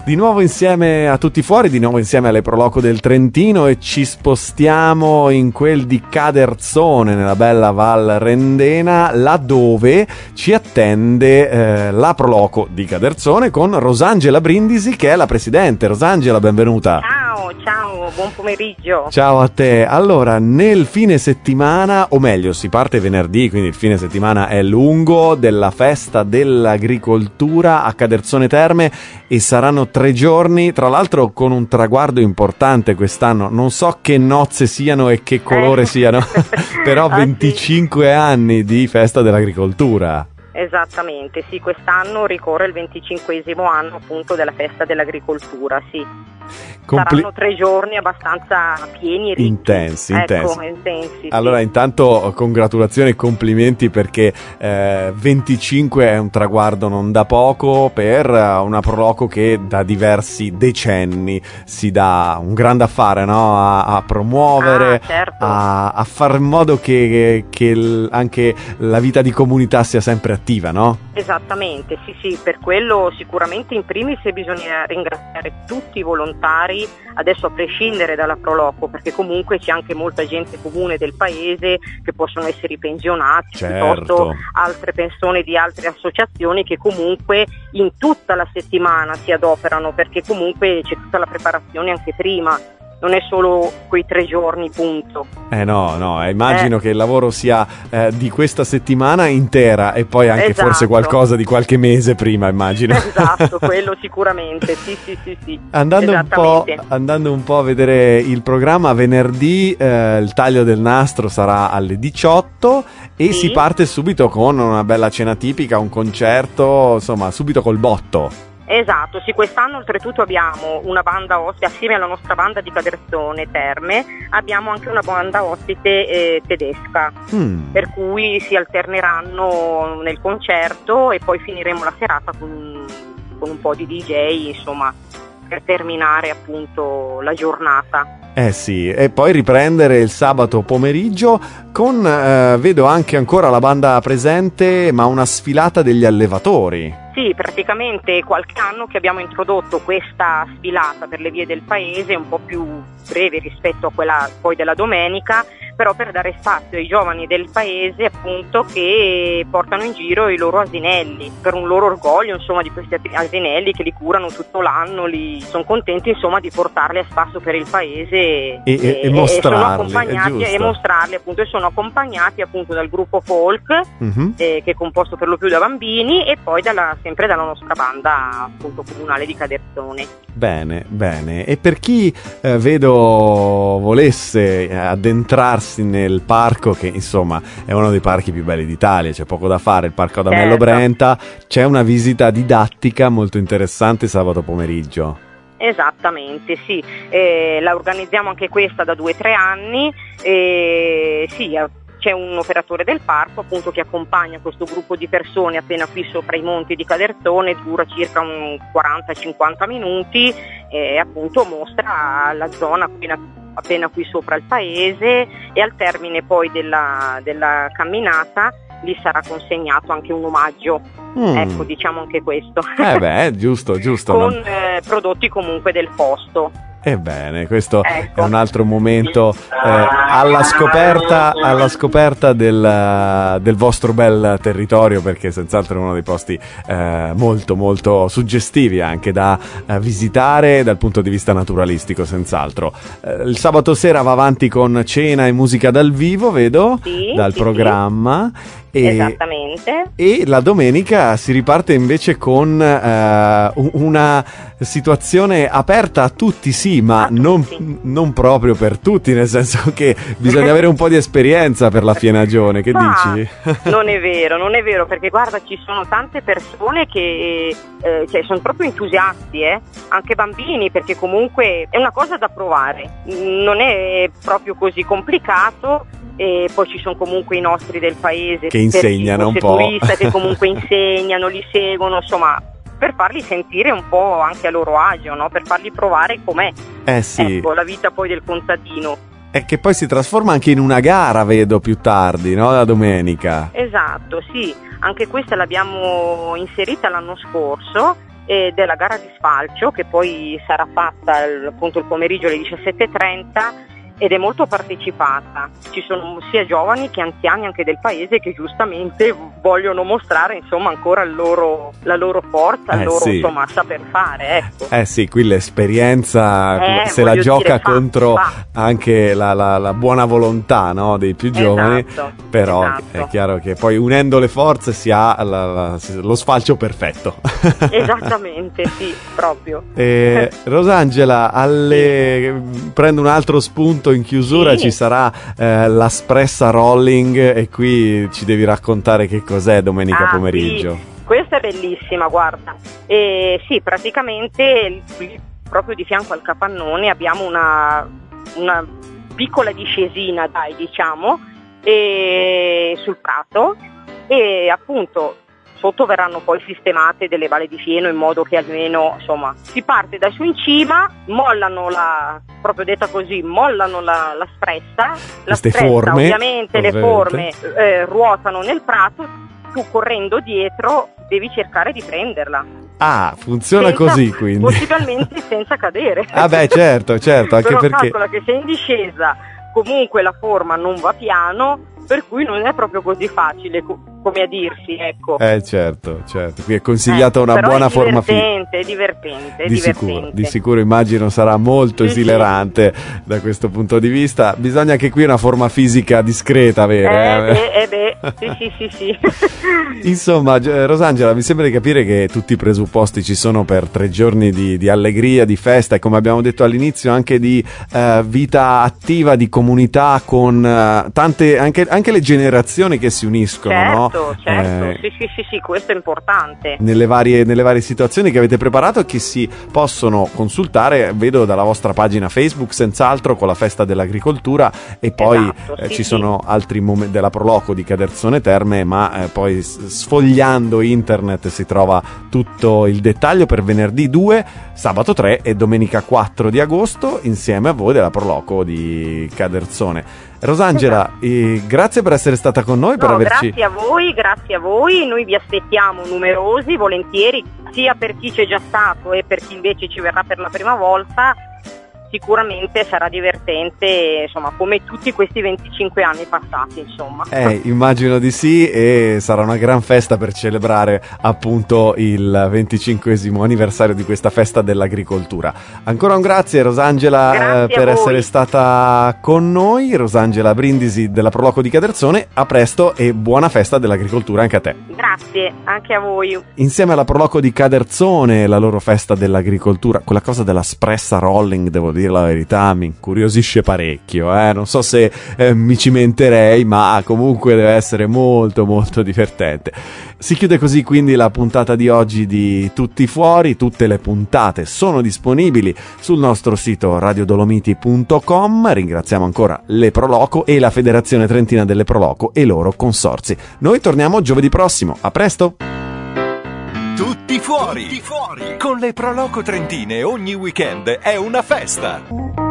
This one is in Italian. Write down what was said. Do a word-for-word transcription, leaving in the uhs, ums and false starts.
Di nuovo insieme a tutti fuori, di nuovo insieme alle Pro Loco del Trentino, e ci spostiamo in quel di Caderzone, nella bella Val Rendena, laddove ci attende eh, la Pro Loco di Caderzone con Rosangela Brindisi, che è la presidente. Rosangela, benvenuta. Ciao, ciao, buon pomeriggio. Ciao a te. Allora, nel fine settimana, o meglio, si parte venerdì, quindi il fine settimana è lungo, della festa dell'agricoltura a Caderzone Terme, e saranno tre giorni, tra l'altro con un traguardo importante quest'anno. Non so che nozze siano e che colore eh. siano, però ah, venticinque sì. anni di festa dell'agricoltura. Esattamente, sì, quest'anno ricorre il venticinquesimo anno appunto della festa dell'agricoltura, sì. Compli- Saranno tre giorni abbastanza pieni e ricchi. Intensi, ecco, intensi. intensi allora, sì. Intanto congratulazioni e complimenti, perché eh, venticinque è un traguardo non da poco per una Pro Loco che da diversi decenni si dà un grande affare, no? a, a promuovere, ah, certo. a, a far in modo che, che l- anche la vita di comunità sia sempre attiva, no? Esattamente, sì sì, per quello sicuramente in primis bisogna ringraziare tutti i volontari, adesso a prescindere dalla Pro Loco, perché comunque c'è anche molta gente comune del paese, che possono essere i pensionati, certo. piuttosto altre persone di altre associazioni che comunque in tutta la settimana si adoperano, perché comunque c'è tutta la preparazione anche prima. Non è solo quei tre giorni, punto. Eh no, no, immagino eh. che il lavoro sia eh, di questa settimana intera, e poi anche esatto. forse qualcosa di qualche mese prima, immagino. Esatto, quello sicuramente, sì sì sì sì. Andando un po', andando un po' a vedere il programma, venerdì eh, il taglio del nastro sarà alle diciotto e sì. si parte subito con una bella cena tipica, un concerto, insomma, subito col botto. Esatto, sì, quest'anno oltretutto abbiamo una banda ospite, assieme alla nostra banda di Caderzone Terme, abbiamo anche una banda ospite eh, tedesca, mm. per cui si alterneranno nel concerto e poi finiremo la serata con, con un po' di D J, insomma, per terminare appunto la giornata. Eh sì, e poi riprendere il sabato pomeriggio con, eh, vedo anche ancora la banda presente, ma una sfilata degli allevatori. Sì, praticamente qualche anno che abbiamo introdotto questa sfilata per le vie del paese, un po' più breve rispetto a quella poi della domenica, però per dare spazio ai giovani del paese appunto che portano in giro i loro asinelli, per un loro orgoglio insomma di questi asinelli che li curano tutto l'anno, li sono contenti insomma di portarli a spasso per il paese e, e, e mostrarli, e sono accompagnati e mostrarli appunto, e sono accompagnati appunto dal gruppo folk uh-huh. eh, che è composto per lo più da bambini, e poi dalla, sempre dalla nostra banda appunto comunale di Caderzone. Bene, bene. E per chi eh, vedo volesse addentrarsi nel parco, che insomma è uno dei parchi più belli d'Italia, c'è poco da fare, il Parco Adamello certo. Brenta, c'è una visita didattica molto interessante sabato pomeriggio. Esattamente, sì, eh, la organizziamo anche questa da due o tre anni, eh, sì, c'è un operatore del parco appunto che accompagna questo gruppo di persone appena qui sopra i monti di Caderzone, dura circa un quaranta cinquanta minuti e appunto mostra la zona appena, appena qui sopra il paese, e al termine poi della, della camminata gli sarà consegnato anche un omaggio, mm. ecco, diciamo anche questo. Eh beh, giusto, giusto. Con non... eh, prodotti comunque del posto. Ebbene, questo ecco. è un altro momento eh, alla scoperta, alla scoperta del, del vostro bel territorio, perché senz'altro è uno dei posti eh, molto molto suggestivi anche da eh, visitare dal punto di vista naturalistico, senz'altro. Eh, il sabato sera va avanti con cena e musica dal vivo, vedo, sì, dal sì, programma. Sì. E, esattamente. E la domenica si riparte invece con eh, una situazione aperta a tutti, sì, ma tutti. Non, non proprio per tutti, nel senso che bisogna avere un po' di esperienza per la fienagione, che ma dici? Non è vero, non è vero, perché guarda, ci sono tante persone che eh, cioè, sono proprio entusiasti, eh? Anche bambini, perché comunque è una cosa da provare, non è proprio così complicato. E poi ci sono comunque i nostri del paese che insegnano un po', turista, che comunque insegnano, li seguono, insomma, per farli sentire un po' anche a loro agio, no? Per farli provare com'è eh sì. ecco, la vita poi del contadino. E che poi si trasforma anche in una gara, vedo, più tardi, no? La domenica. Esatto, sì, anche questa l'abbiamo inserita l'anno scorso, eh, della gara di sfalcio, che poi sarà fatta il, appunto il pomeriggio alle diciassette e trenta, ed è molto partecipata. Ci sono sia giovani che anziani anche del paese che giustamente vogliono mostrare insomma ancora il loro, la loro forza, il eh, loro sì. insomma saper fare, ecco. Eh sì, qui l'esperienza Eh, se la voglio gioca dire, fa, contro fa. anche la, la, la buona volontà, no, dei più giovani, Esatto, però esatto. è chiaro che poi unendo le forze si ha la, la, lo sfalcio perfetto. Esattamente, sì, proprio. Eh, Rosangela, alle... prendo un altro spunto in chiusura, Sì. ci sarà eh, la Spressa Rolling e qui ci devi raccontare che cos'è domenica Ah, pomeriggio. Sì. Questa è bellissima, guarda. Eh, sì, praticamente lì, proprio di fianco al capannone abbiamo una, una piccola discesina, dai, diciamo, e, sul prato, e appunto sotto verranno poi sistemate delle valle di fieno in modo che almeno insomma si parte da su in cima, mollano la, proprio detta così, mollano la, la spressa, la Queste spressa forme, ovviamente, ovviamente. le forme eh, ruotano nel prato, tu correndo dietro devi cercare di prenderla. Ah, funziona Senza- così quindi. Possibilmente senza cadere. Ah beh, certo, certo, anche Però perché calcola che sei in discesa, comunque la forma non va piano, per cui non è proprio così facile co- come a dirsi, ecco. eh certo, certo, qui è consigliata Eh, una però buona è forma fisica. divertente, è divertente, è Di divertente. sicuro, di sicuro immagino sarà molto Sì, esilerante da questo punto di vista. Bisogna che qui una forma fisica discreta avere. Eh, eh. beh, eh beh, sì, sì, sì, sì. Insomma, Gi- Rosangela, mi sembra di capire che tutti i presupposti ci sono per tre giorni di, di allegria, di festa e come abbiamo detto all'inizio anche di eh, vita attiva, di comunità con eh, tante, anche, anche le generazioni che si uniscono, Certo, no? certo, Eh, sì, sì, sì, sì, questo è importante. nelle varie, nelle varie situazioni che avete preparato e che si possono consultare, vedo dalla vostra pagina Facebook senz'altro, con la festa dell'agricoltura, e poi Esatto, eh, sì, ci sì. sono altri momenti della Proloco di Caderzone Terme, ma eh, poi s- sfogliando internet si trova tutto il dettaglio per venerdì due, sabato tre e domenica quattro di agosto insieme a voi della Proloco di Caderzone. Rosangela, eh, grazie per essere stata con noi, per No, averci... grazie a voi, grazie a voi, noi vi aspettiamo numerosi, volentieri, sia per chi c'è già stato e per chi invece ci verrà per la prima volta. Sicuramente sarà divertente, insomma, come tutti questi venticinque anni passati, insomma. Eh, immagino di sì, e sarà una gran festa per celebrare appunto il venticinquesimo anniversario di questa festa dell'agricoltura. Ancora un grazie Rosangela Grazie eh, per a voi. essere stata con noi, Rosangela Brindisi della Proloco di Caderzone. A presto e buona festa dell'agricoltura anche a te. Grazie, anche a voi. Insieme alla Proloco di Caderzone, la loro festa dell'agricoltura, quella cosa della Spressa Rolling, devo dire la verità, mi incuriosisce parecchio, eh? Non so se eh, mi cimenterei, ma comunque deve essere molto molto divertente. Si chiude così quindi la puntata di oggi di Tutti Fuori. Tutte le puntate sono disponibili sul nostro sito radio dolomiti punto com. Ringraziamo ancora le Proloco e la Federazione Trentina delle Proloco e i loro consorzi. Noi torniamo giovedì prossimo, a presto! Tutti fuori. Tutti fuori! Con le Proloco Trentine ogni weekend è una festa!